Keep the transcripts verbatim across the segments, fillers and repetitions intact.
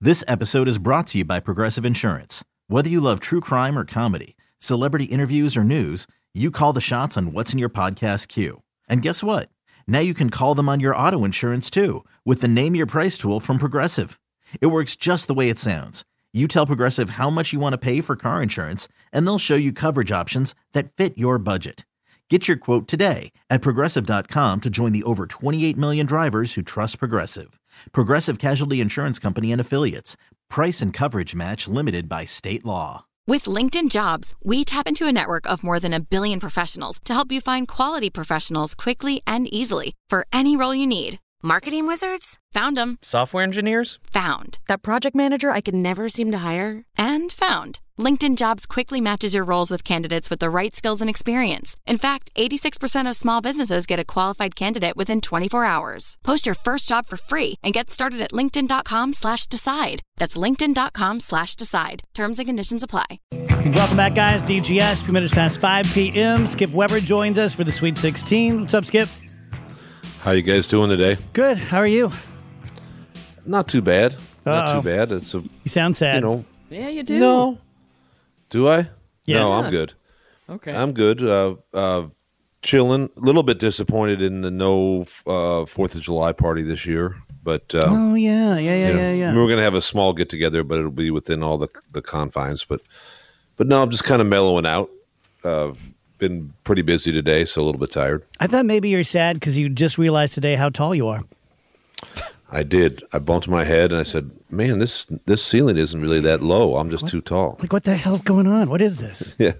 This episode is brought to you by Progressive Insurance. Whether you love true crime or comedy, celebrity interviews or news, you call the shots on what's in your podcast queue. And guess what? Now you can call them on your auto insurance too with the Name Your Price tool from Progressive. It works just the way it sounds. You tell Progressive how much you want to pay for car insurance, and they'll show you coverage options that fit your budget. Get your quote today at Progressive dot com to join the over twenty-eight million drivers who trust Progressive. Progressive Casualty Insurance Company and Affiliates. Price and coverage match limited by state law. With LinkedIn Jobs, we tap into a network of more than a billion professionals to help you find quality professionals quickly and easily for any role you need. Marketing wizards? Found them. Software engineers? Found. That project manager I could never seem to hire? And found. LinkedIn Jobs quickly matches your roles with candidates with the right skills and experience. In fact, eighty-six percent of small businesses get a qualified candidate within twenty-four hours. Post your first job for free and get started at linkedin.com slash decide. That's linkedin.com slash decide. Terms and conditions apply. Welcome back, guys. D G S, a few minutes past five p.m. Skip Weber joins us for the Sweet sixteen. What's up, Skip? How you guys doing today? Good. How are you? Not too bad. Not Uh-oh. too bad. It's a. You sound sad. You know. Yeah, you do. No. Do I? Yes. No, I'm good. Okay. I'm good. Uh, uh, chilling. A little bit disappointed in the no uh, Fourth of July party this year, but uh, Oh, yeah. Yeah, yeah, you know, yeah, yeah. we we're gonna have a small get together, but it'll be within all the the confines. But but no, I'm just kind of mellowing out. Uh, been pretty busy today, so a little bit tired. I thought maybe you're sad because you just realized today how tall you are. I did. I bumped my head and I said, "Man, this this ceiling isn't really that low. I'm just what? too tall." Like, what the hell's going on? What is this? Yeah.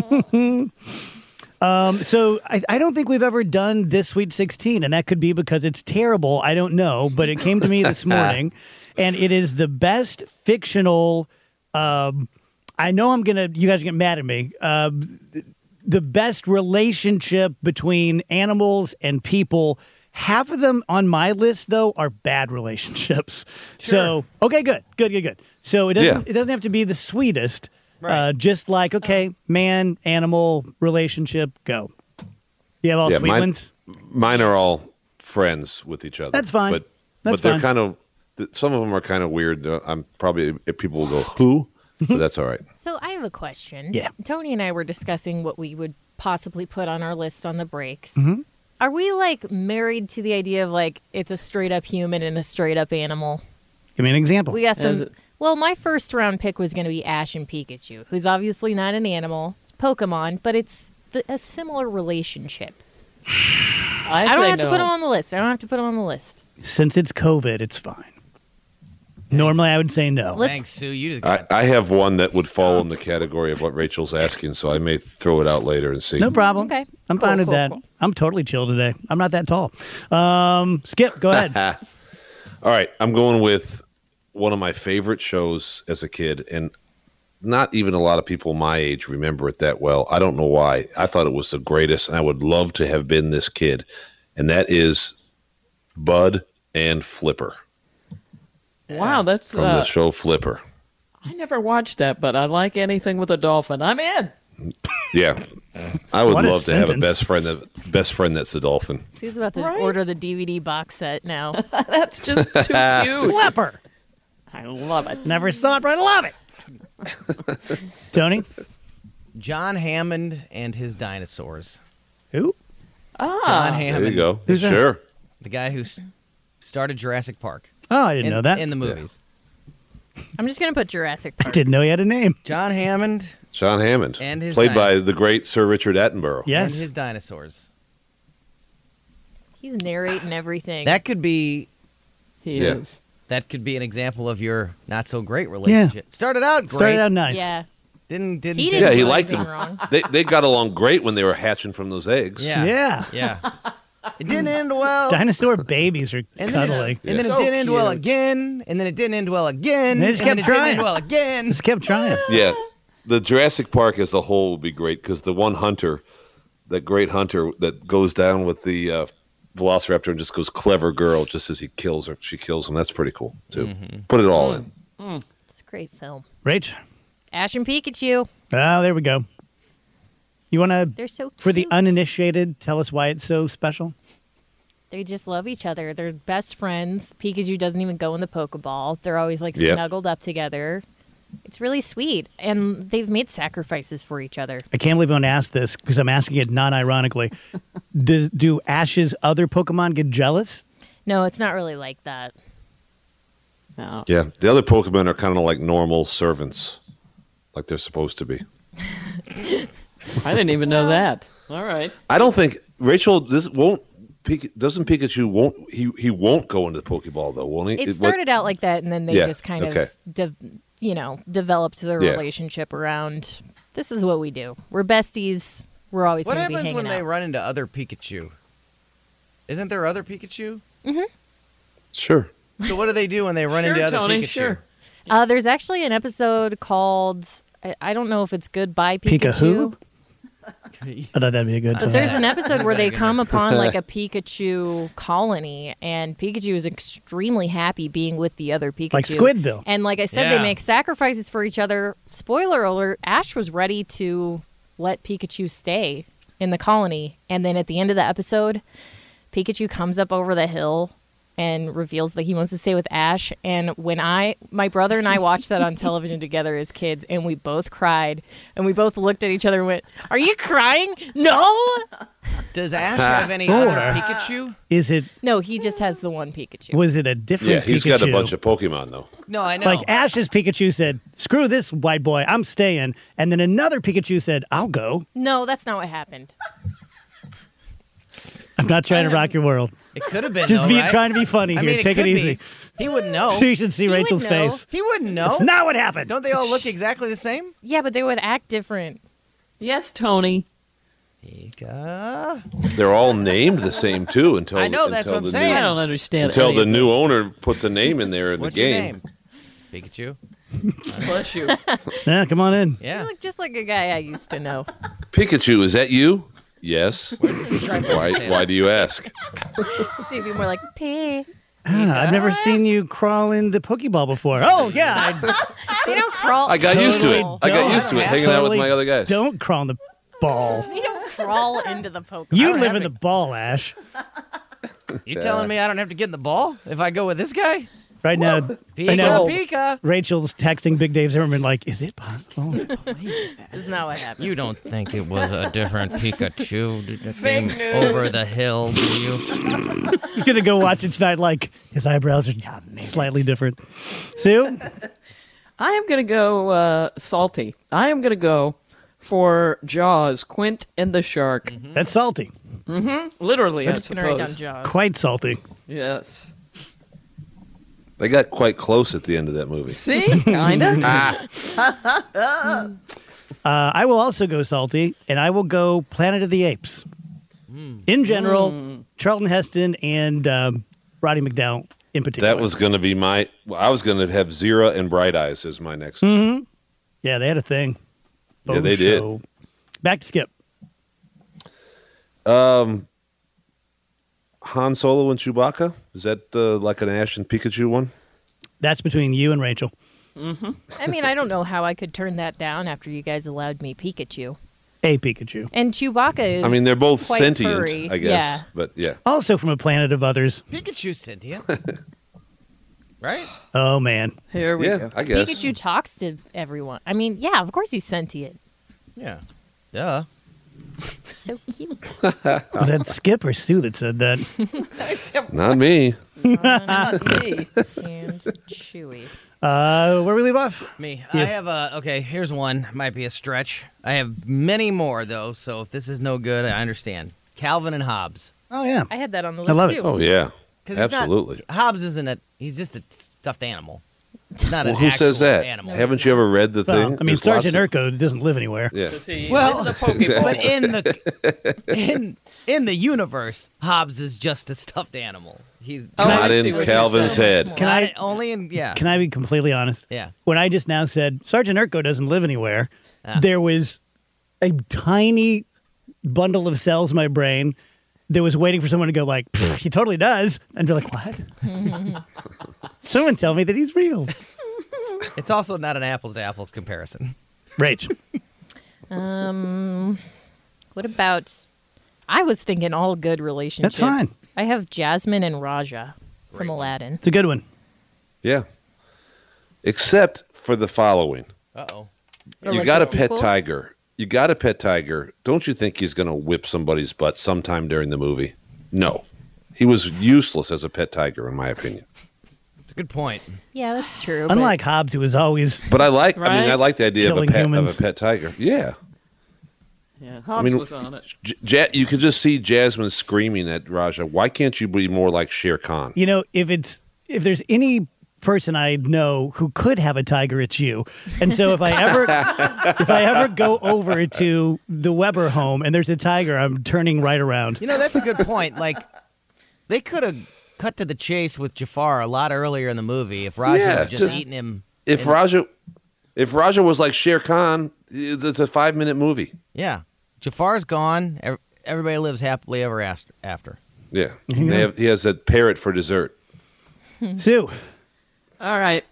um. So I, I don't think we've ever done this Sweet sixteen, and that could be because it's terrible. I don't know, but it came to me this morning, and it is the best fictional. Um, I know I'm gonna. You guys are gonna get mad at me. Um, the best relationship between animals and people. Half of them on my list, though, are bad relationships. Sure. So, okay, good, good, good, good. So it doesn't Yeah. it doesn't have to be the sweetest. Right. Uh, just like, okay, man, animal, relationship, go. You have all Yeah, sweet mine- ones? Mine are all friends with each other. That's fine. But That's but they're fine. kind of th- some of them are kind of weird. Uh, I'm probably if people will go who, but that's all right. So I have a question. Yeah. Tony and I were discussing what we would possibly put on our list on the breaks. Mm-hmm. Are we like married to the idea of like it's a straight up human and a straight up animal? Give me an example. We got Is some. it- Well, my first round pick was going to be Ash and Pikachu, who's obviously not an animal. It's Pokemon, but it's the, a similar relationship. I, I don't say have to no. put them on the list. I don't have to put them on the list. Since it's COVID, it's fine. Normally, I would say no. Let's- Thanks, Sue. You just I, got I have one that would fall in the category of what Rachel's asking, so I may throw it out later and see. No problem. Okay. I'm Cool, fine with cool, that. cool. I'm totally chill today. I'm not that tall. Um, Skip, go ahead. All right, I'm going with one of my favorite shows as a kid, and not even a lot of people my age remember it that well. I don't know why. I thought it was the greatest, and I would love to have been this kid, and that is Bud and Flipper Wow, that's. from Uh, the show Flipper. I never watched that, but I like anything with a dolphin. I'm in. Yeah, I would What a love to have a sentence. best friend. That best friend that's the dolphin. Sue's about to Right. order the D V D box set now. That's just too cute. Flipper. I love it. Never saw it, but I love it. Tony? John Hammond and his dinosaurs. Who? Ah, John There Hammond, you go. Who's that? Sure. the guy who s- started Jurassic Park. Oh, I didn't in, know that. in the movies. I'm just going to put Jurassic I Park. didn't know he had a name. John Hammond John Hammond, And his played by dinosaurs. the great Sir Richard Attenborough. Yes. and his dinosaurs. He's narrating everything. That could be he Yeah. is. that could be an example of your not so great relationship. Started out great. Started out nice. Yeah. Didn't didn't He didn't- didn't Yeah, he do liked anything them. wrong. They they got along great when they were hatching from those eggs. Yeah. Yeah. Yeah. It didn't end well. Dinosaur babies are and then cuddly. It, and then So it didn't end well cute. again. And then it didn't end well again. They just and then kept it trying. didn't end well again. Just kept trying. Yeah. The Jurassic Park as a whole would be great because the one hunter, that great hunter that goes down with the uh, Velociraptor and just goes clever girl just as he kills her. She kills him. That's pretty cool, too. Mm-hmm. Put it all in. It's a great film. Rach? Ash and Pikachu. Oh, there we go. You want to, They're so cute. for the uninitiated, tell us why it's so special? They just love each other. They're best friends. Pikachu doesn't even go in the Pokeball. They're always like Yep. snuggled up together. It's really sweet. And they've made sacrifices for each other. I can't believe I'm going to ask this because I'm asking it non-ironically. do, do Ash's other Pokemon get jealous? No, it's not really like that. No. Yeah, the other Pokemon are kind of like normal servants, like they're supposed to be. I didn't even know that. All right. I don't think Rachel this won't. Pik- doesn't Pikachu won't he he won't go into the Pokeball though, won't he? It what- started out like that, and then they Yeah, just kind okay. of, de- you know, developed their Yeah. relationship around, this is what we do. We're besties. We're always What going to be happens hanging when they out. run into other Pikachu? Isn't there other Pikachu? Sure. So what do they do when they run Sure, into other Tony, Pikachu? sure. Uh, there's actually an episode called, I, I don't know if it's Goodbye Pika Pikachu. who? I thought that'd be a good But one. there's an episode where they come upon like a Pikachu colony, and Pikachu is extremely happy being with the other Pikachu. Like Squidville. And like I said, Yeah. they make sacrifices for each other. Spoiler alert, Ash was ready to let Pikachu stay in the colony. And then at the end of the episode, Pikachu comes up over the hill and reveals that he wants to stay with Ash. And when I, my brother and I watched that on television together as kids, and we both cried, and we both looked at each other and went, "Are you crying? No, Does Ash have any Or- other Pikachu? Is it? no." He just has the one Pikachu. Was it a different Yeah, he's Pikachu? got a bunch of Pokemon though. No, I know. Like Ash's Pikachu said, "Screw this white boy, I'm staying," and then another Pikachu said, "I'll go." No, that's not what happened. I'm not trying to rock your world. It could have been. Just though, be right? trying to be funny I here. mean, it Take it could be. easy. He wouldn't know. So you should see He would Rachel's know. face. He wouldn't know. It's not what happened. Don't they all look exactly the same? Yeah, but they would act different. Yes, Tony. Pika. They're all named the same too until I know, that's until what I'm the saying. New, I don't understand. until any the of new this. owner puts a name in there in What's the your game. name? Pikachu. Bless you. Yeah, come on in. Yeah. You look just like a guy I used to know. Pikachu, is that you? Yes. Stripe on Why? your tail. Why do you ask? Maybe more like P. Ah, I've never seen you crawl in the Pokeball before. Oh yeah, I They don't crawl. I got used to it. Totally I got don't. used to it, hanging out with Totally my other guys. Don't crawl in the ball. They don't crawl into the Pokemon. You don't live have in to- the ball, Ash. You telling me I don't have to get in the ball if I go with this guy? Right now, Pika, right now, Pika. Rachel's texting Big Dave Zimmerman like, "Is it possible?" That's not what happened. You don't think it was a different Pikachu that Fake came news. over the hill, do you? He's gonna go watch it tonight. Like his eyebrows are slightly different. Sue, I am going to go uh, salty. I am going to go for Jaws, Quint and the Shark. that's salty. Literally, I I'm gonna write down suppose. Jaws. Quite salty. Yes. They got quite close at the end of that movie. See? Kinda. Ah, Uh, I will also go salty, and I will go Planet of the Apes. In general, Charlton Heston and um, Roddy McDowell in particular. that was going to be my. Well, I was going to have Zira and Bright Eyes as my next. Yeah, they had a thing. Yeah, they did. show. Back to Skip. Han Solo and Chewbacca. Is that uh, like an Ash and Pikachu one? That's between you and Rachel. I mean, I don't know how I could turn that down after you guys allowed me Pikachu. A Pikachu. And Chewbacca is. I mean, they're both quite sentient, furry. I guess. Yeah. But yeah. Also from a planet of others. Pikachu's sentient. Right? Oh, man. Here we Yeah, go. I guess. Pikachu talks to everyone. I mean, yeah, of course he's sentient. Yeah. Duh. So cute. Was that Skip or Sue that said that? Not me. Not me. And Chewy. Uh, where we leave off? Me. Yeah. I have a. Okay, here's one. Might be a stretch. I have many more, though, so if this is no good, I understand. Calvin and Hobbes. Oh, yeah. I had that on the I list love it. too. Oh yeah. 'Cause he's not- Absolutely. Hobbes isn't a. He's just a stuffed animal. He's not Well, an who says actual that? Animal. Haven't you ever read the Well, thing? I mean, There's lots Sergeant of- Urko doesn't live anywhere. Yeah. See, Well, in the Pokeball. But in the in in the universe, Hobbes is just a stuffed animal. He's Oh, Not I in see what you're Calvin's saying. head. Can not I- only in yeah Can I be completely honest? yeah. When I just now said Sergeant Urko doesn't live anywhere, Ah. there was a tiny bundle of cells in my brain that was waiting for someone to go like, "Pfft, he totally does. And be like, what? Someone tell me that he's real. It's also not an apples to apples comparison. Rach. Um, what about? I was thinking all good relationships. That's fine. I have Jasmine and Raja from Aladdin. It's a good one. Yeah. Except for the following. Uh-oh. Or You like got the a pet sequels? tiger. You got a pet tiger. Don't you think he's going to whip somebody's butt sometime during the movie? No. He was useless as a pet tiger, in my opinion. It's a good point. Yeah, that's true. but- Unlike Hobbs, who was always But I like. I mean, I Right? like the idea of a Killing pet humans. of a pet tiger. Yeah. Yeah, Hobbs mean, was on it. J- Ja- you could just see Jasmine screaming at Raja. Why can't you be more like Shere Khan? you know, if it's if there's any person I know who could have a tiger, it's you. And so if I ever if I ever go over to the Weber home and there's a tiger, I'm turning right around. You know, that's a good point. Like, they could have cut to the chase with Jafar a lot earlier in the movie if Raja Yeah, had just, just- eaten him. If in- Raja, if Raja was like Shere Khan, it's it's a five minute movie. Yeah. Jafar's gone. Ev- Everybody lives happily ever ast- after. Yeah, they have, he has a parrot for dessert. Sue. All right.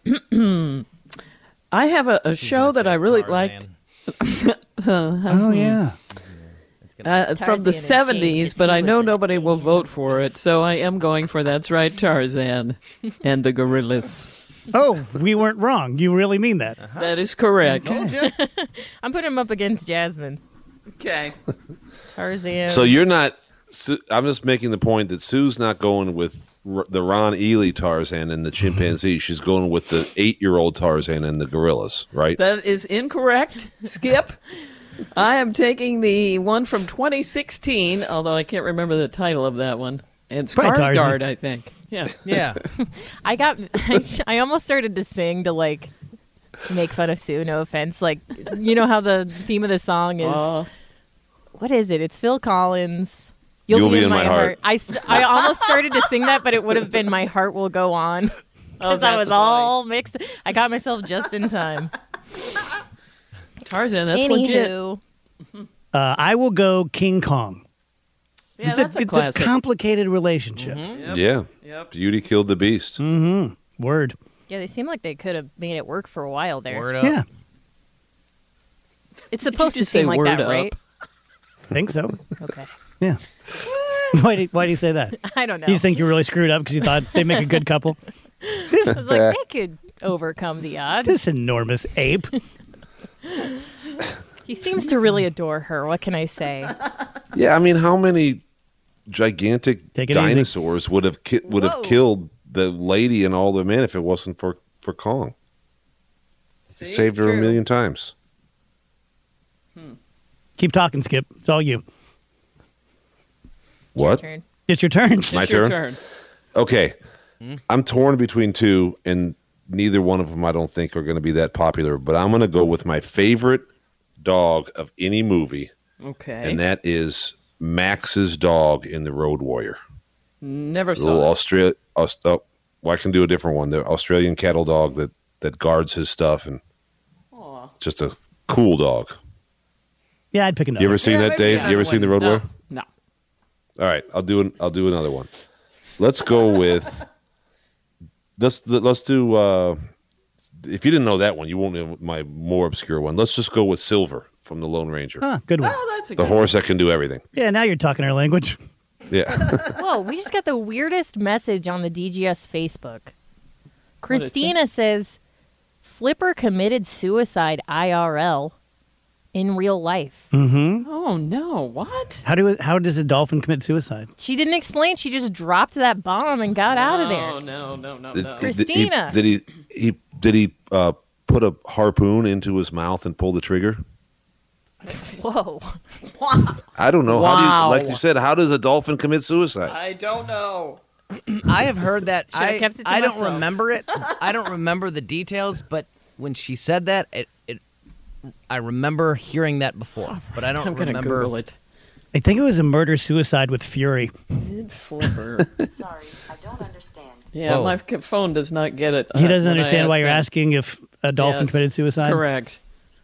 I have a, a show that I really liked Oh yeah. uh, from the Tarzan and seventies, Jane, but he I was know in nobody it. will vote for it, so I am going for That's Right, Tarzan and the Gorillas. Oh, we weren't wrong. You really mean that? That is correct. I'm putting him up against Jasmine. Okay. Tarzan. So you're not. Su- I'm just making the point that Sue's not going with R- the Ron Ely Tarzan and the chimpanzee. She's going with the eight-year-old Tarzan and the gorillas, right? That is incorrect, Skip. I am taking the one from twenty sixteen, although I can't remember the title of that one. It's Probably Tarzan. Skarsgård, I think. Yeah. Yeah. I got. I, I almost started to sing to like make fun of Sue. No offense. Like, you know how the theme of the song is. Uh, What is it? It's Phil Collins. You'll, be, in, my, heart. I, st- I almost started to sing that, but it would have been My Heart Will Go On. oh, Because I that's was funny. all mixed. I got myself just in time. Tarzan, that's legit. Anywho, Uh, I will go King Kong. Yeah, it's that's a, a it's classic. a complicated relationship. Yep. Yeah. Yep. Beauty killed the beast. Word. yeah, they seem like they could have made it work for a while there. Word up. Yeah, It's supposed to just say seem like word that, up? right? think so. Okay. Yeah. why do Why do you say that? I don't know. You think you're really screwed up because you thought they make a good couple? This I was like, they could overcome the odds. this enormous ape. He seems to really adore her. What can I say? Yeah, I mean, how many gigantic Take it easy. dinosaurs would have ki- would have Whoa. killed the lady and all the men if it wasn't for for Kong? He saved her a True. million times. Keep talking, Skip. It's all you. What? Turn. It's your turn. My It's your turn? turn. Okay, I'm torn between two, and neither one of them I don't think are going to be that popular. But I'm going to go with my favorite dog of any movie, Okay. and that is Max's dog in The Road Warrior. Never The little saw it. Australia. Aust- oh, well, I can do a different one. The Australian cattle dog that that guards his stuff, and just a cool dog. Yeah, I'd pick another. You ever seen Yeah, that, maybe Dave? You ever another seen The one. Road No. Warrior? No. All right, I'll do an, I'll do another one. Let's go with let's let's do. Uh, if you didn't know that one, you won't know my more obscure one. Let's just go with Silver from the Lone Ranger, Huh, good one. Oh, that's a the good horse that can do everything. Yeah, now you're talking our language. Yeah, Whoa, we just got the weirdest message on the D G S Facebook. Christina says, Flipper committed suicide I R L in real life. Mm-hmm. Oh, no. What? How do how does a dolphin commit suicide? She didn't explain. She just dropped that bomb and got out of No, there. no, no, no, Did- no. did- Christina. Did he, he he did he uh, put a harpoon into his mouth and pull the trigger? Whoa. I don't know. How do Wow. you, like you said, how does a dolphin commit suicide? I don't know. I have heard that. Should've I, kept it to I don't myself. remember it. I don't remember the details, but when she said that, it, it I remember hearing that before, but I don't I'm going to remember. Google it. I think it was a murder suicide with fury. Did Flipper. Sorry, I don't understand. Yeah, Whoa. my c- phone does not get it. He uh, doesn't when I understand why ask you're him. asking if a dolphin Yes, committed suicide. Correct.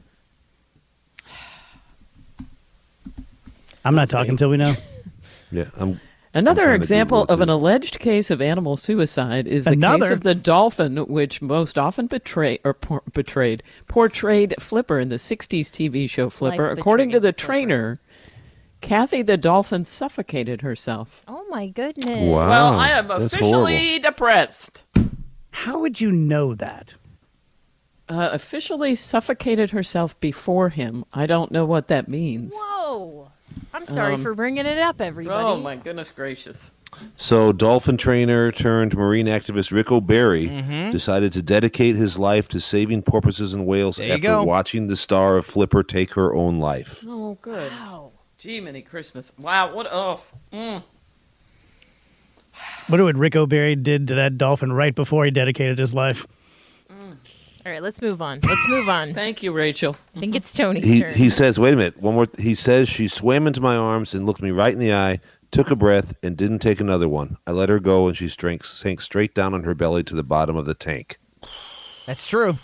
I'm not Let's talking see. until we know. Yeah, I'm. Another trying to example Google it, of an too. alleged case of animal suicide is the Another? case of the dolphin, which most often betray or por- betrayed portrayed Flipper in the sixties T V show Flipper. Life According to betrayed the Flipper. trainer, Kathy the dolphin suffocated herself. Oh my goodness. Wow. Well, I am that's officially horrible. depressed. How would you know that? Uh, officially suffocated herself before him. I don't know what that means. Whoa. I'm sorry Um, for bringing it up, everybody. Oh, my goodness gracious. So, dolphin trainer turned marine activist Rick O'Barry Mm-hmm. decided to dedicate his life to saving porpoises and whales There you after go. watching the star of Flipper take her own life. Oh, good. Wow. Gee, many Christmas. Wow, what? Oh, mm. What would Rick O'Barry did to that dolphin right before he dedicated his life? All right, let's move on. Let's move on. Thank you, Rachel. I think it's Tony's He turn. he says, "Wait a minute, one more." He says she swam into my arms and looked me right in the eye, took a breath, and didn't take another one. I let her go, and she sank, sank straight down on her belly to the bottom of the tank. That's true.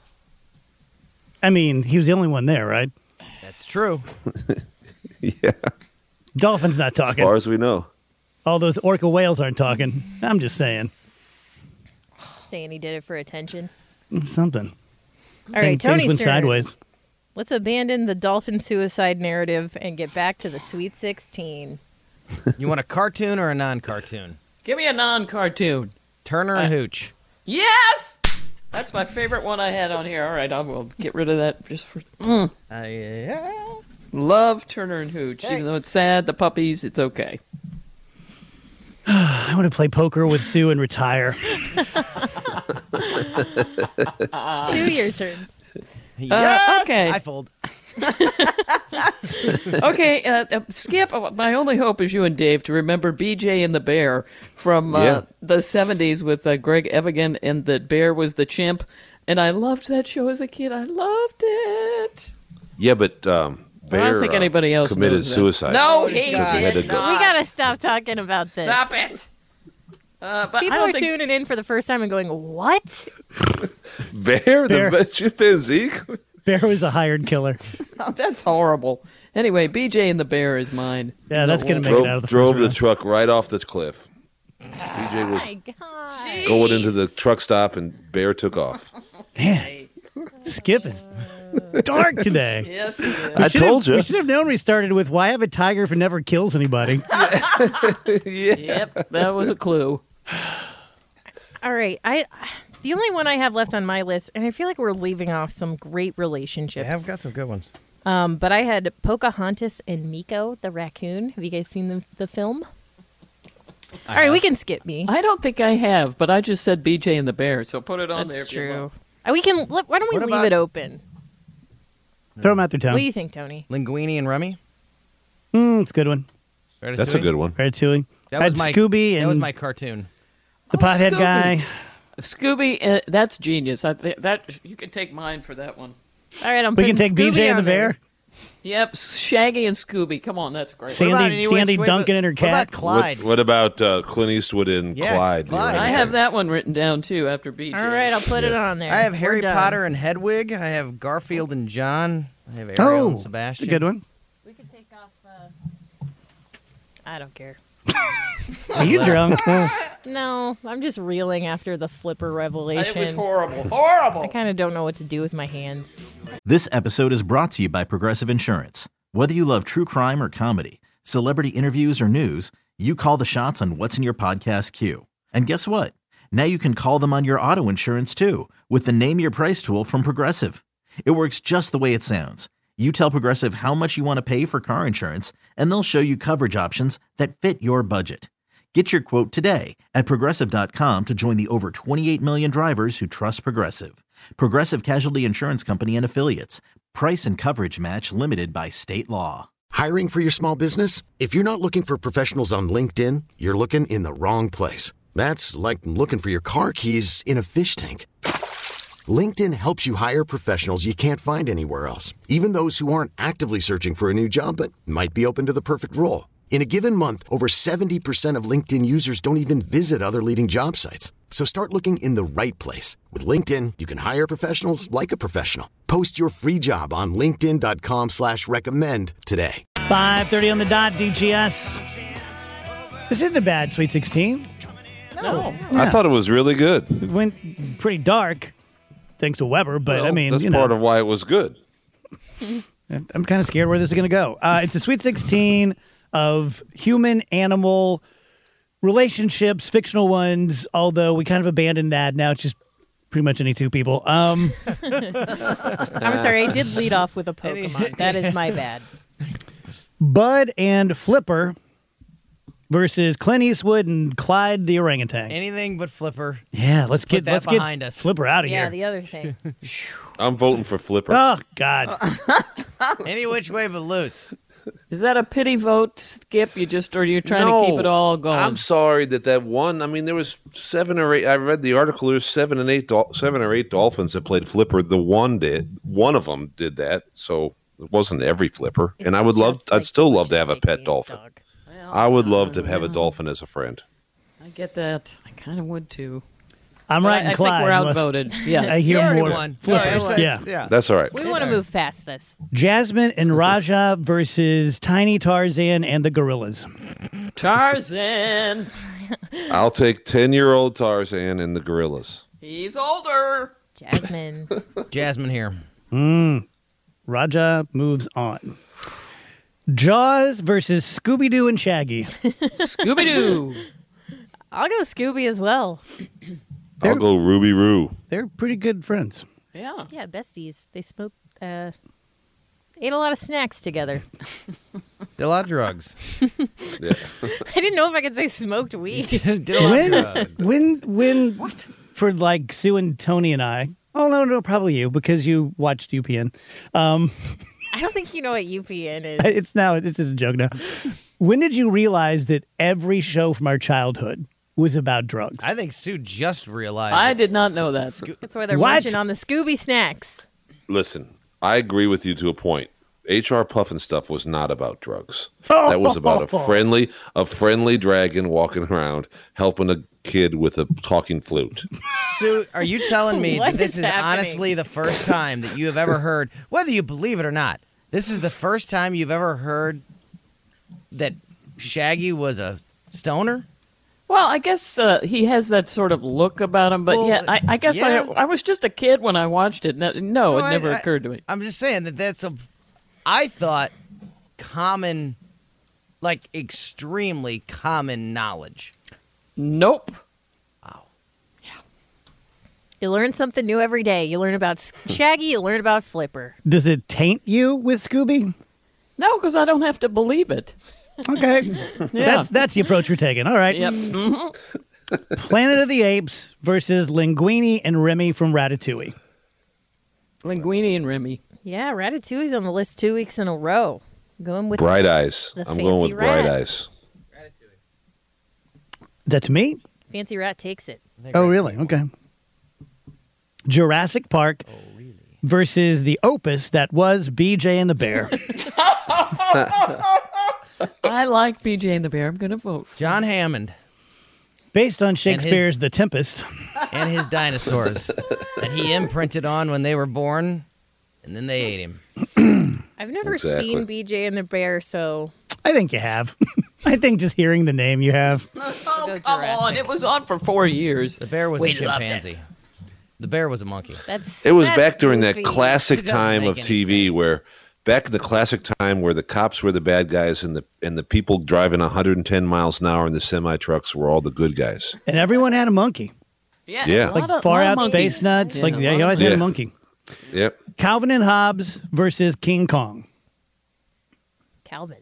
I mean, he was the only one there, right? That's true. Yeah, Dolphin's not as talking. far as we know. All those orca whales aren't talking. I'm just saying. Saying he did it for attention. Something. All right, Things Tony's went turn. sideways. Let's abandon the dolphin suicide narrative and get back to the Sweet sixteen. You want a cartoon or a non-cartoon? Give me a non-cartoon. Turner and Hooch. Yes! That's my favorite one I had on here. All right, I will get rid of that just for... Mm. Uh, yeah. Love Turner and Hooch. Okay. Even though it's sad, the puppies, it's okay. I want to play poker with Sue and retire. Sue, your turn. Yes! okay. I fold. Okay, uh, uh, Skip, uh, my only hope is you and Dave to remember B J and the Bear from uh, Yeah. the seventies with uh, Greg Evigan, and the bear was the chimp. And I loved that show as a kid. I loved it. Yeah, but um, Bear I don't think uh, anybody else committed knows that. suicide. No, he Because he had did to go- We not. gotta stop talking about this. Stop it. Uh, but People I don't are think... tuning in for the first time and going, "What?" Bear, Bear. the chimpanzee. Bear was a hired killer. Oh, that's horrible. Anyway, B J and the Bear is mine. Yeah, that's going to make drove it out of the drove first the round. truck right off the cliff. B J was My God. going into the truck stop, and Bear took off. Man, Skip is dark today. Yes, it is. I Should told have- We you. should have known we started with why have a tiger if it never kills anybody? Yep, that was a clue. All right, I. The only one I have left on my list, and I feel like we're leaving off some great relationships. Yeah, I've got some good ones. Um, but I had Pocahontas and Miko the raccoon. Have you guys seen the the film? All right, we can skip me. I don't think I have, but I just said B J and the Bear, so put it on there. That's if you true. want. Uh, We can. Why don't we What leave about- it open? Throw them out there, Tom. What do you think, Tony? Linguini and Rummy. Mm, it's a good one. That's a good one. Ratatouille. That Had was my Scooby and That was my cartoon. the Oh, pothead Scooby. guy. Scooby, uh, that's genius. I th- that you can take mine for that one. All right, I'm We putting can take B J Scooby and the on there. bear. Yep, Shaggy and Scooby. Come on, that's great. Sandy- What about any Sandy which way Duncan but- and her What cat. about Clyde? What, what about uh, Clint Eastwood and Yeah, Clyde? the Clyde. I orangutan? have that one written down too after B J. All right, I'll put it on there. I have We're Harry done. Potter and Hedwig. I have Garfield and John. I have Ariel Oh, and it's a Sebastian. good one. We can take off. Uh... I don't care. Are you drunk? No, I'm just reeling after the flipper It revelation. was horrible. Horrible. I kind of don't know what to do with my hands. This episode is brought to you by Progressive Insurance. Whether you love true crime or comedy, celebrity interviews or news, you call the shots on what's in your podcast queue. And guess what? Now you can call them on your auto insurance too with the Name Your Price tool from Progressive. It works just the way it sounds. You tell Progressive how much you want to pay for car insurance, and they'll show you coverage options that fit your budget. Get your quote today at Progressive dot com to join the over twenty-eight million drivers who trust Progressive. Progressive Casualty Insurance Company and Affiliates. Price and coverage match limited by state law. Hiring for your small business? If you're not looking for professionals on LinkedIn, you're looking in the wrong place. That's like looking for your car keys in a fish tank. LinkedIn helps you hire professionals you can't find anywhere else, even those who aren't actively searching for a new job but might be open to the perfect role. In a given month, over seventy percent of LinkedIn users don't even visit other leading job sites. So start looking in the right place. With LinkedIn, you can hire professionals like a professional. Post your free job on linkedin dot com slash recommend today. five thirty on the dot, D G S. This isn't a bad Sweet sixteen. No. I thought it was really good. It went pretty dark, thanks to Weber, but Well, I mean, that's you know. part of why it was good. I'm kind of scared where this is going to go. Uh, it's a Sweet sixteen of human-animal relationships, fictional ones, although we kind of abandoned that. Now it's just pretty much any two people. Um, I'm sorry, I did lead off with a Pokemon. That is my bad. Bud and Flipper versus Clint Eastwood and Clyde the orangutan. Anything but Flipper. Yeah, let's Put get that let's behind get us. Flipper out of Yeah, here. the other thing. I'm voting for Flipper. Oh God. Any which way but loose. Is that a pity vote, Skip? You just, or you're trying No, to keep it all going? I'm sorry that that one. I mean, there was seven or eight. I read the article. There was seven and eight, dol- seven or eight dolphins that played Flipper. The one did. One of them did that. So it wasn't every Flipper. It's and I would love. just I'd like still love to have a Bushy pet Bacon's dolphin. dog. Well, I would love to uh, have a yeah. dolphin as a friend. I get that. I kind of would too. I'm But right. I, I Clyde. think we're unless outvoted. Yes. I hear You already more won. Flippers. So it's- yeah. it's- yeah. That's all right. We want to move past this. Jasmine and Raja versus Tiny Tarzan and the gorillas. Tarzan. I'll take ten-year-old Tarzan and the gorillas. He's older. Jasmine. Jasmine here. Raja moves on. Jaws versus Scooby-Doo and Shaggy. Scooby Doo. I'll go Scooby as well. I'll go Ruby Roo. They're pretty good friends. Yeah. Yeah, besties. They smoked, uh, ate a lot of snacks together. Did a lot of drugs. Yeah. I didn't know if I could say smoked weed. Did a lot of When, drugs. when, when, what? For like Sue and Tony and I. Oh, no, no, probably you because you watched U P N. Um, I don't think you know what U P N is. it's now, it's just a joke now. When did you realize that every show from our childhood was about drugs? I think Sue just realized. I it. did not know that. That's why they're What? munching on the Scooby snacks. Listen, I agree with you to a point. H R Puffin stuff was not about drugs. That was about a friendly, a friendly dragon walking around helping a kid with a talking flute. Sue, are you telling me What that this is is happening? honestly the first time that you have ever heard, whether you believe it or not, this is the first time you've ever heard that Shaggy was a stoner? Well, I guess uh, he has that sort of look about him, but Well, yeah, I, I guess yeah. I I was just a kid when I watched it. No, no it I- never I- occurred to me. I'm just saying that that's a, I thought, common, like extremely common knowledge. Nope. You learn something new every day. You learn about S- Shaggy, you learn about Flipper. Does it taint you with Scooby? No, because I don't have to believe it. Okay. Yeah. That's that's the approach we're taking. All right. Yep. Mhm. Planet of the Apes versus Linguini and Remy from Ratatouille. Linguini and Remy. Yeah, Ratatouille's on the list two weeks in a row. Going with Bright Eyes. The I'm going with fancy Bright rat. Eyes. That's me? Fancy Rat takes it. Oh, really? Okay. Jurassic Park versus the opus that was B J and the Bear. I like B J and the Bear. I'm going to vote for John Hammond Based on Shakespeare's The Tempest. and his dinosaurs that he imprinted on when they were born, and then they ate him. I've never Exactly. seen B J and the Bear, so I think you have. I think just hearing the name you have. Oh, go come on. Jurassic. It was on for four years. The bear was We a loved chimpanzee. it. The bear was a monkey. that's It was that's back during that goofy. classic It doesn't time make of any T V sense. where back in the classic time where the cops were the bad guys and the and the people driving one hundred ten miles an hour in the semi trucks were all the good guys. And everyone had a monkey. Yeah. Yeah. a Like lot of- far lot of out monkeys. space nuts. Yeah, like a yeah, lot you of always had a Yeah. monkey. Yep. Calvin and Hobbes versus King Kong. Calvin.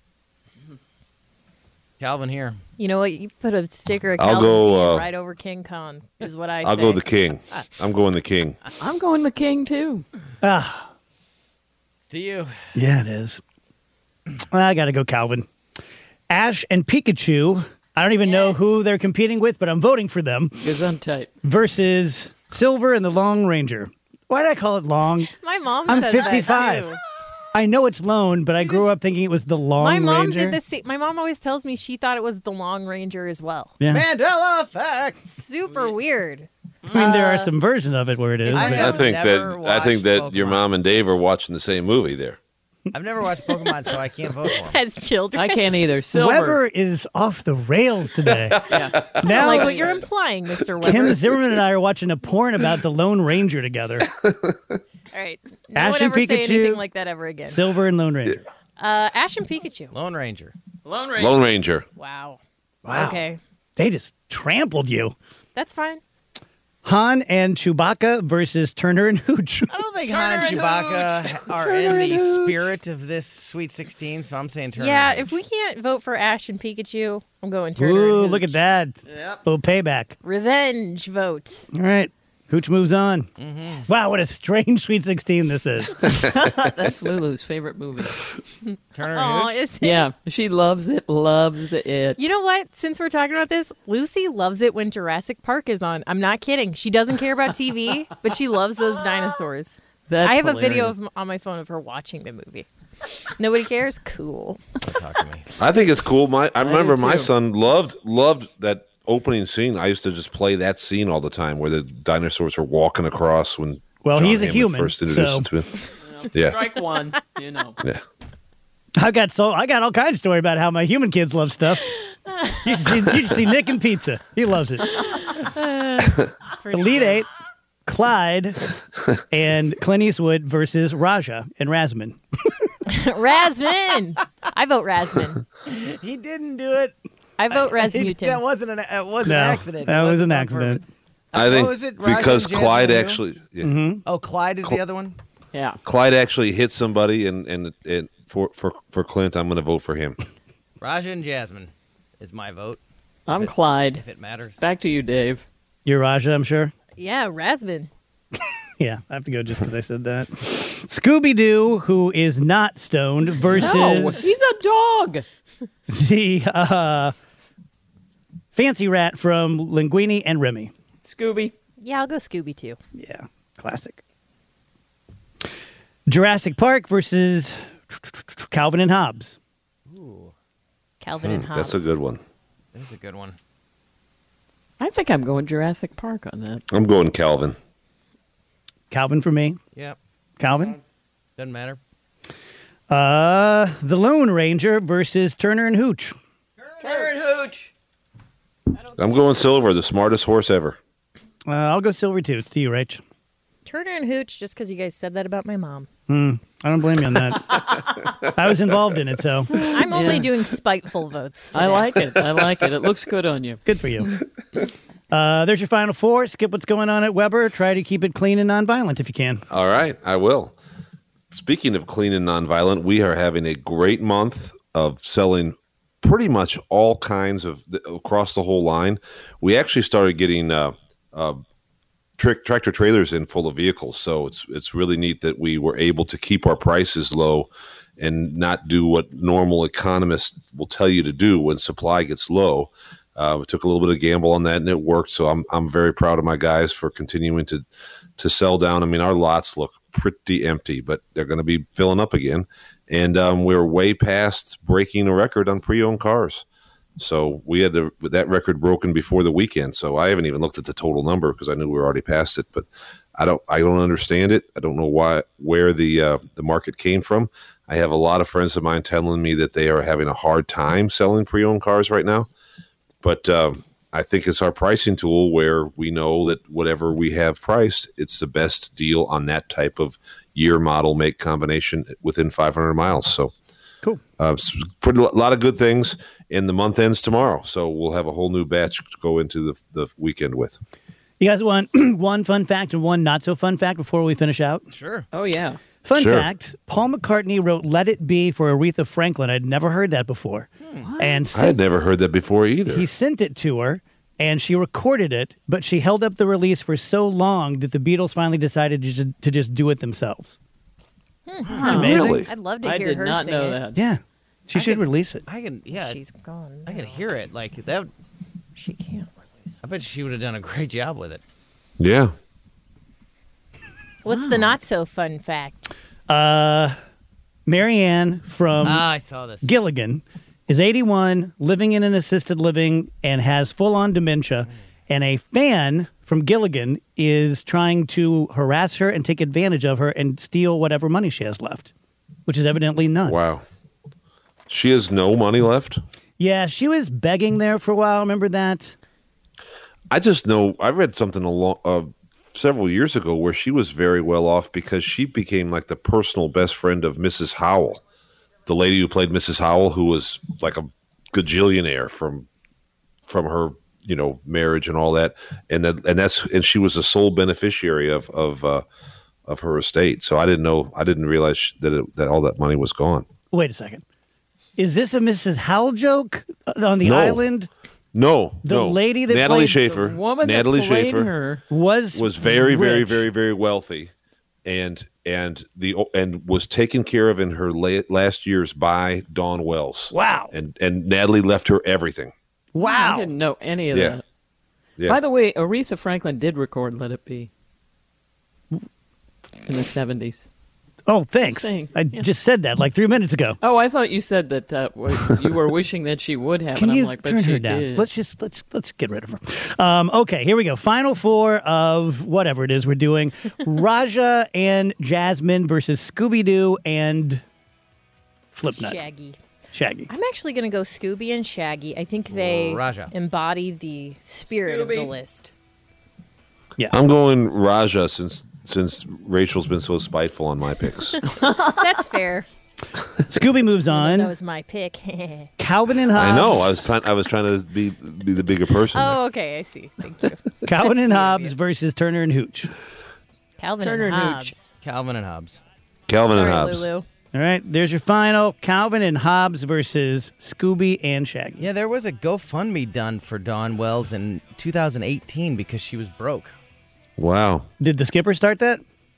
Calvin here. You know what? You put a sticker of I'll Calvin go, Bean uh, right over King Kong, is what I I'll say. go the king. I'm going the king. I'm going the king, too. Ah, It's to you. yeah, it is. I got to go Calvin. Ash and Pikachu. I don't even know Yes. who they're competing with, but I'm voting for them. Gesundheit. Versus Silver and the Long Ranger. Why did I call it long? My mom I'm says fifty-five. that too. I know it's lone, but I grew up thinking it was the Long My mom Ranger. did the same. My mom always tells me she thought it was the Long Ranger as well. Yeah. Mandela effect. Super weird. I mean, there are some version of it where it is. I but- have I think never that I think that watched your Pokemon. mom and Dave are watching the same movie there. I've never watched Pokemon, so I can't vote for him. As children. I can't either. Silver. Weber is off the rails today. Yeah. Now, like what you're implying, Mister Weber. Kim Zimmerman and I are watching a porn about the Lone Ranger together. All right. No Ash one and ever say Pikachu. anything like that ever again. Silver and Lone Ranger. Uh, Ash and Pikachu. Lone Ranger. Lone Ranger. Lone Ranger. Wow. Wow. Okay. They just trampled you. That's fine. Han and Chewbacca versus Turner and Hooch. I don't think Han and Turner and Chewbacca are Turner in the and Hooch. spirit of this Sweet sixteen, so I'm saying Turner. Yeah, and if we Hooch. can't vote for Ash and Pikachu, I'm going Turner. Ooh, and look at Hooch. that. Yep. Little payback. Revenge vote. All right. Hooch moves on. Mm-hmm. Wow, what a strange Sweet sixteen this is. That's Lulu's favorite movie. Turner Oh, and Hooch. is it? Yeah, she loves it, loves it. You know what? Since we're talking about this, Lucy loves it when Jurassic Park is on. I'm not kidding. She doesn't care about T V, but she loves those dinosaurs. That's I have a hilarious. video of, on my phone of her watching the movie. Nobody cares? Cool. Talk to me. I think it's cool. My I remember my too. son loved loved that opening scene. I used to just play that scene all the time where the dinosaurs are walking across when Well, John he's a Hammond human, first introduced so- it to him. Yeah. Strike one, you know. Yeah. I got so I got all kinds of story about how my human kids love stuff. You should see, you should see Nick and Pizza. He loves it. Elite Eight, Clyde, and Clint Eastwood versus Raja and Rasman. Rasmin. I vote Rasmin. He didn't do it. I vote That Rasmutin. wasn't an it was No, an accident. that It was wasn't an on accident. purpose. I What think was it? Raja because and Clyde Jasmine actually yeah, Mm-hmm. Oh, Clyde is the other one. Yeah. Clyde actually hit somebody and and, and for, for for Clint, I'm going to vote for him. Raja and Jasmine is my vote. I'm If it- Clyde. If it matters. Back to you, Dave. You're Raja, I'm sure. Yeah, Rasmin. Yeah, I have to go just because I said that. Scooby Doo, who is not stoned, versus No, he's a dog. the uh, fancy rat from Linguini and Remy. Scooby. Yeah, I'll go Scooby too. Yeah, classic. Jurassic Park versus Calvin and Hobbes. Calvin and Hobbes. That's a good one. That's a good one. I think I'm going Jurassic Park on that. I'm going Calvin. Calvin for me. Yep. Calvin. Doesn't matter. Uh, the Lone Ranger versus Turner and Hooch. Turner and Hooch. I'm going Silver, the smartest horse ever. Uh, I'll go Silver too. It's to you, Rach. Turner and Hooch, just because you guys said that about my mom. I don't blame you on that. I was involved in it, so I'm only Yeah. doing spiteful votes. I today. like it. I like it. It looks good on you. good for you. Uh, there's your final four. Skip what's going on at Weber. Try to keep it clean and nonviolent if you can. All right, I will. Speaking of clean and nonviolent, we are having a great month of selling pretty much all kinds of across the whole line. We actually started getting uh, uh, trick, tractor trailers in full of vehicles, so it's it's really neat that we were able to keep our prices low and not do what normal economists will tell you to do when supply gets low. Uh, we took a little bit of gamble on that, and it worked. So I'm I'm very proud of my guys for continuing to to sell down. I mean, our lots look pretty empty, but they're going to be filling up again. And um, we're way past breaking a record on pre-owned cars. So we had to, that record broken before the weekend. So I haven't even looked at the total number because I knew we were already past it. But I don't I don't understand it. I don't know why where the uh, the market came from. I have a lot of friends of mine telling me that they are having a hard time selling pre-owned cars right now. But um, I think it's our pricing tool where we know that whatever we have priced, it's the best deal on that type of year, model, make combination within five hundred miles. So Cool. Uh, pretty a lot of good things, and the month ends tomorrow. So we'll have a whole new batch to go into the, the weekend with. You guys want one fun fact and one not so fun fact before we finish out? Sure. Oh, yeah. Fun Sure. fact, Paul McCartney wrote Let It Be for Aretha Franklin. I'd never heard that before. And I sent, had never heard that before either. he sent it to her, and she recorded it, but she held up the release for so long that the Beatles finally decided to just, to just do it themselves. Amazing. Really? I'd love to I hear did her not sing know it. that. Yeah. She I should can- release it. I can, yeah, She's gone. I can now. hear it. Like that. She can't release. I bet she would have done a great job with it. Yeah. What's the not so fun fact? Uh, Marianne from Ah, I saw this. Gilligan is eighty-one, living in an assisted living, and has full-on dementia. And a fan from Gilligan is trying to harass her and take advantage of her and steal whatever money she has left, which is evidently none. Wow. She has no money left. Yeah, she was begging there for a while. Remember that? I just know I read something a, lo- a several years ago where she was very well off because she became like the personal best friend of Missus Howell, the lady who played Missus Howell, who was like a gajillionaire from from her, you know, marriage and all that, and that and that's and she was the sole beneficiary of of uh, of her estate. So I didn't know, I didn't realize that it, that all that money was gone. Wait a second. Is this a Missus Howell joke on the No. island? No, The no. lady that Natalie played- Schaefer, The woman Natalie that played Schaefer her. Was was very, very, rich. very, very wealthy, and and the and was taken care of in her la- last years by Dawn Wells. Wow. And and Natalie left her everything. Wow. I didn't know any of Yeah. that. Yeah. By the way, Aretha Franklin did record "Let It Be" in the seventies. Oh, thanks. saying, I yeah. just said that like three minutes ago. Oh, I thought you said that uh, w- you were wishing that she would have. Can and you I'm like, but turn she her down? did. Let's just let's let's get rid of her. Um, okay, here we go. Final four of whatever it is we're doing. Raja and Jasmine versus Scooby Doo and Flipnut. Shaggy. Shaggy. I'm actually going to go Scooby and Shaggy. I think they Raja. embody the spirit of the Scooby. list. I'm going Raja since since Rachel's been so spiteful on my picks. That's fair. Scooby moves That on. was my pick. Calvin and Hobbes. I know. I was trying. I was trying to be be the bigger person. Oh, okay. I see. Thank you. Calvin and That's Hobbes sweet of versus Turner and Hooch. Calvin Turner and and Hooch. Hobbes. Calvin and Hobbes. Calvin Sorry, and Hobbes. Lulu. All right, there's your final. Calvin and Hobbes versus Scooby and Shaggy. Yeah, there was a GoFundMe done for Dawn Wells in two thousand eighteen because she was broke. Wow. Did the skipper start that?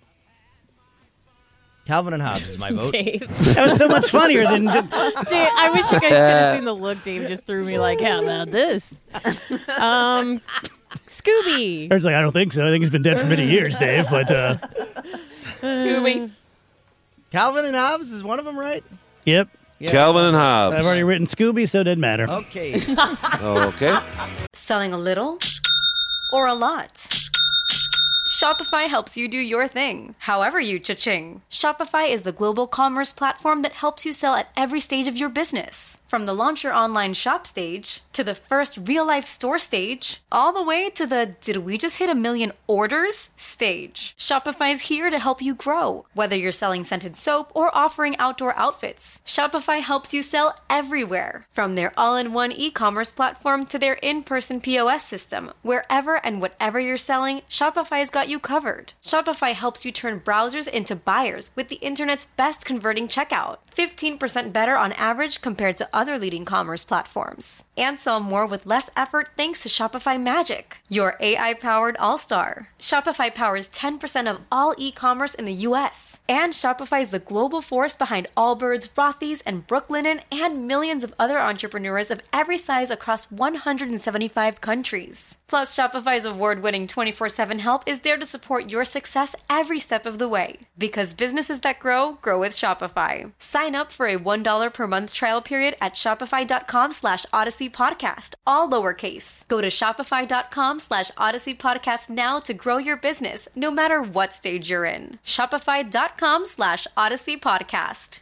Calvin and Hobbes is my vote. Dave. That was so much funnier than. Dave, I wish you guys could have seen the look Dave just threw me like, how about this? Um, Scooby. I was like, I don't think so. I think he's been dead for many years, Dave. But uh, Scooby. Calvin and Hobbes is one of them, right? yep, Yeah. Calvin and Hobbes. I've already written Scooby, so it doesn't matter. Okay. Oh, okay. Selling a little or a lot? Shopify helps you do your thing, however you cha-ching. Shopify is the global commerce platform that helps you sell at every stage of your business. From the launch your online shop stage, to the first real-life store stage, all the way to the did we just hit a million orders stage. Shopify's here to help you grow. Whether you're selling scented soap or offering outdoor outfits, Shopify helps you sell everywhere. From their all-in-one e-commerce platform to their in-person P O S system, wherever and whatever you're selling, Shopify's got you covered. Shopify helps you turn browsers into buyers with the internet's best converting checkout. fifteen percent better on average compared to other leading commerce platforms. And sell more with less effort thanks to Shopify Magic, your A I-powered all-star. Shopify powers ten percent of all e-commerce in the U S. And Shopify is the global force behind Allbirds, Rothy's, and Brooklinen, and millions of other entrepreneurs of every size across one hundred seventy-five countries. Plus, Shopify's award-winning twenty-four seven help is there to support your success every step of the way. Because businesses that grow, grow with Shopify. Sign up for a one dollar per month trial period at shopify.com slash odyssey podcast, all lowercase. Go to shopify.com slash odyssey podcast now to grow your business, no matter what stage you're in. Shopify.com slash odyssey podcast.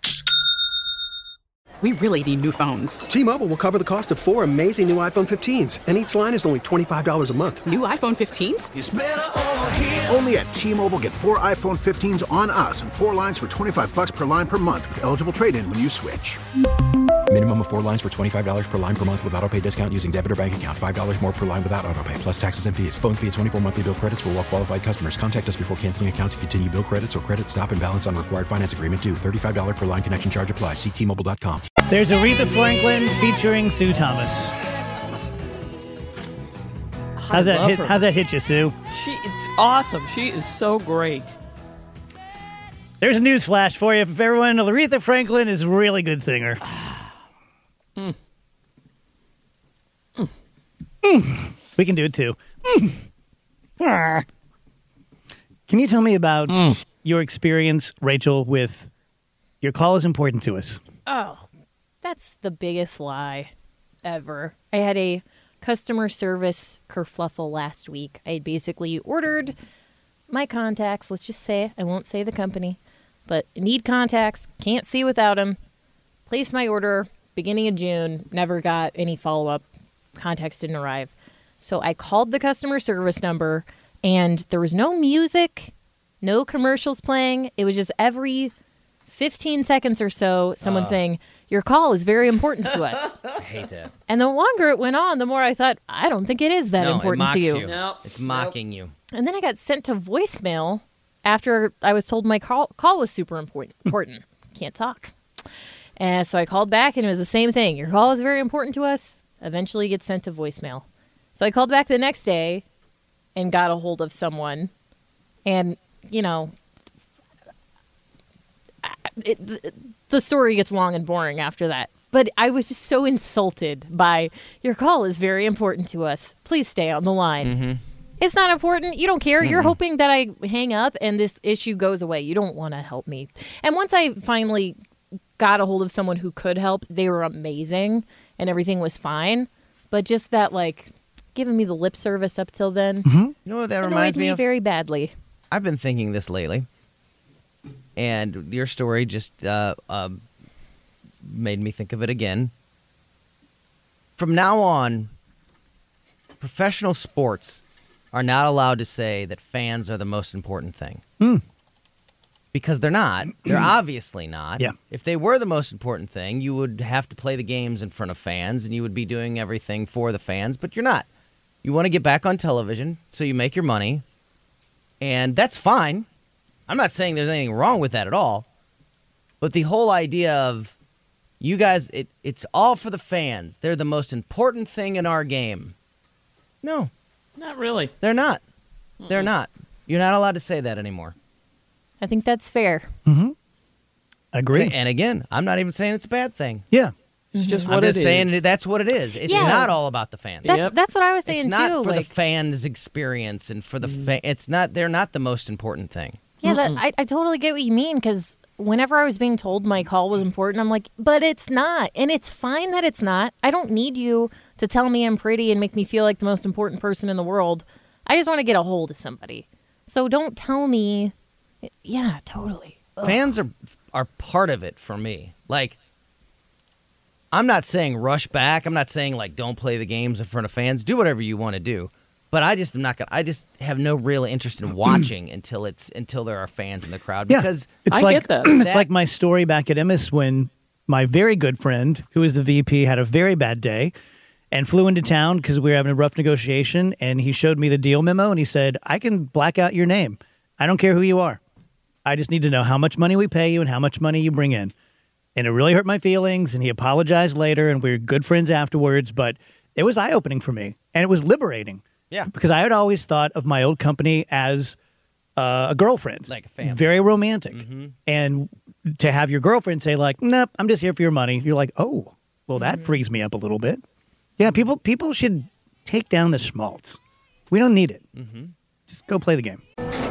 We really need new phones. T-Mobile will cover the cost of four amazing new iPhone fifteens, and each line is only twenty-five dollars a month. New iPhone fifteens? Only at T-Mobile, get four iPhone fifteens on us and four lines for twenty-five bucks per line per month with eligible trade-in when you switch. Minimum of four lines for twenty-five dollars per line per month with autopay discount using debit or bank account. five dollars more per line without autopay, plus taxes and fees. Phone fee at twenty-four monthly bill credits for well qualified customers. Contact us before canceling account to continue bill credits or credit stop and balance on required finance agreement due. thirty-five dollars per line connection charge applies. See T Mobile dot com. There's Aretha Franklin featuring Sue Thomas. How's that love hit? her. How's that hit you, Sue? She, it's awesome. She is so great. There's a news flash for you, for everyone. Aretha Franklin is a really good singer. Mm. Mm. We can do it too. Mm. Ah. Can you tell me about Mm. your experience, Rachel, with your call is important to us? Oh, that's the biggest lie ever. I had a customer service kerfluffle last week. I had basically ordered my contacts. Let's just say, I won't say the company, but need contacts, can't see without them. Placed my order beginning of June, never got any follow-up. Contacts didn't arrive. So I called the customer service number, and there was no music, no commercials playing. It was just every fifteen seconds or so, someone Uh. saying, your call is very important to us. I hate that. And the longer it went on, the more I thought, I don't think it is that No, it important mocks to you. you. Nope. It's mocking you. And then I got sent to voicemail after I was told my call, call was super important. important. Can't talk. And so I called back, and it was the same thing. Your call is very important to us. Eventually gets sent to voicemail. So I called back the next day and got a hold of someone. And, you know, it, the story gets long and boring after that. But I was just so insulted by, your call is very important to us. Please stay on the line. Mm-hmm. It's not important. You don't care. You're Mm-mm. hoping that I hang up and this issue goes away. You don't want to help me. And once I finally got a hold of someone who could help, they were amazing and everything was fine. But just that, like, giving me the lip service up till then, You know what that annoyed reminds me me of? very badly. I've been thinking this lately, and your story just uh, um, made me think of it again. From now on, professional sports are not allowed to say that fans are the most important thing. Hmm. Because they're not. They're obviously not. Yeah. If they were the most important thing, you would have to play the games in front of fans, and you would be doing everything for the fans, but you're not. You want to get back on television, so you make your money, and that's fine. I'm not saying there's anything wrong with that at all. But the whole idea of you guys, it, it's all for the fans. They're the most important thing in our game. No. Not really. They're not. Mm-mm. They're not. You're not allowed to say that anymore. I think that's fair. Mm-hmm. Agree. And, and again, I'm not even saying it's a bad thing. Yeah. It's just I'm what just it saying is. that's what it is. It's Yeah. not all about the fans. That, Yep. That's what I was saying It's not too. for like, the fans' experience and for the fa- it's not. They're not the most important thing. yeah, that, I, I totally get what you mean because whenever I was being told my call was important, I'm like, but it's not. And it's fine that it's not. I don't need you to tell me I'm pretty and make me feel like the most important person in the world. I just want to get a hold of somebody. So don't tell me. Yeah, totally. Ugh. Fans are are part of it for me. Like, I'm not saying rush back. I'm not saying like don't play the games in front of fans. Do whatever you want to do. But I just am not gonna. I just have no real interest in watching until it's until there are fans in the crowd Yeah. because It's I like, get that. It's That- like my story back at Emmis when my very good friend, who is the V P, had a very bad day and flew into town because we were having a rough negotiation. And he showed me the deal memo and he said, I can black out your name. I don't care who you are. I just need to know how much money we pay you and how much money you bring in. And it really hurt my feelings. And he apologized later and we were good friends afterwards. But it was eye opening for me and it was liberating. Yeah. Because I had always thought of my old company as uh, a girlfriend. Like a family. Very romantic. Mm-hmm. And to have your girlfriend say like, nope, I'm just here for your money. You're like, oh, well, that Mm-hmm. frees me up a little bit. Yeah, people people should take down the schmaltz. We don't need it. Mm-hmm. Just go play the game.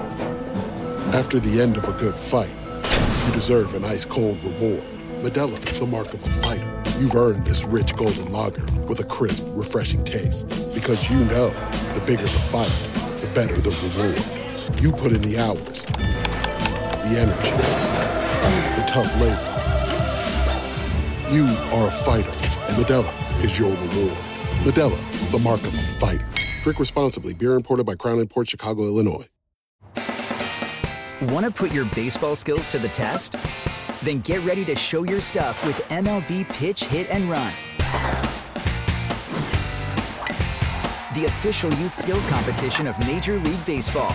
After the end of a good fight, you deserve an ice-cold reward. Modelo is the mark of a fighter. You've earned this rich golden lager with a crisp, refreshing taste. Because you know, the bigger the fight, the better the reward. You put in the hours, the energy, the tough labor. You are a fighter, and Modelo is your reward. Modelo, the mark of a fighter. Drink responsibly. Beer imported by Crown Imports, Chicago, Illinois. Want to put your baseball skills to the test? Then get ready to show your stuff with M L B Pitch, Hit, and Run. The official youth skills competition of Major League Baseball.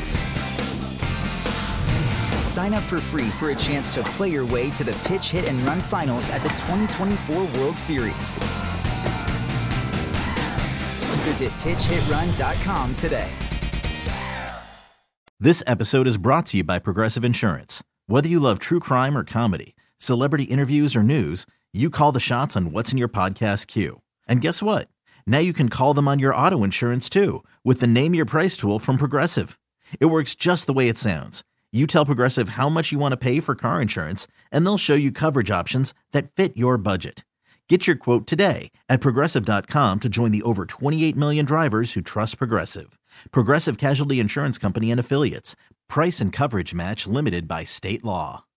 Sign up for free for a chance to play your way to the Pitch, Hit, and Run finals at the twenty twenty-four World Series. Visit pitch hit run dot com today. This episode is brought to you by Progressive Insurance. Whether you love true crime or comedy, celebrity interviews or news, you call the shots on what's in your podcast queue. And guess what? Now you can call them on your auto insurance too with the Name Your Price tool from Progressive. It works just the way it sounds. You tell Progressive how much you want to pay for car insurance, and they'll show you coverage options that fit your budget. Get your quote today at progressive dot com to join the over twenty-eight million drivers who trust Progressive. Progressive Casualty Insurance Company and Affiliates. Price and coverage match limited by state law.